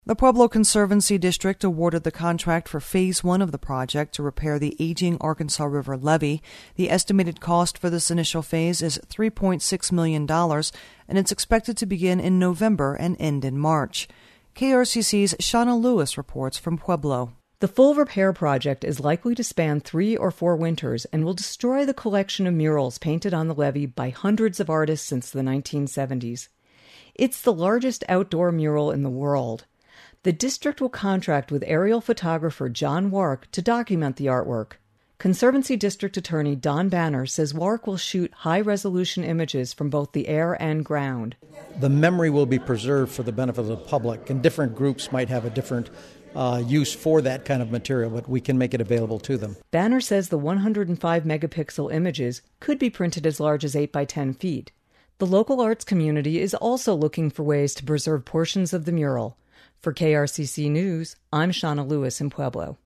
The Pueblo Conservancy District awarded the contract for Phase 1 of the project to repair the aging Arkansas River levee. The estimated cost for this initial phase is $3.6 million, and it's expected to begin in November and end in March. KRCC's Shauna Lewis reports from Pueblo. The full repair project is likely to span 3 or 4 winters and will destroy the collection of murals painted on the levee by hundreds of artists since the 1970s. It's the largest outdoor mural in the world. The district will contract with aerial photographer John Wark to document the artwork. Conservancy District Attorney Don Banner says Wark will shoot high-resolution images from both the air and ground. The memory will be preserved for the benefit of the public, and different groups might have a different use for that kind of material, but we can make it available to them. Banner says the 105-megapixel images could be printed as large as 8 by 10 feet. The local arts community is also looking for ways to preserve portions of the mural. For KRCC News, I'm Shauna Lewis in Pueblo.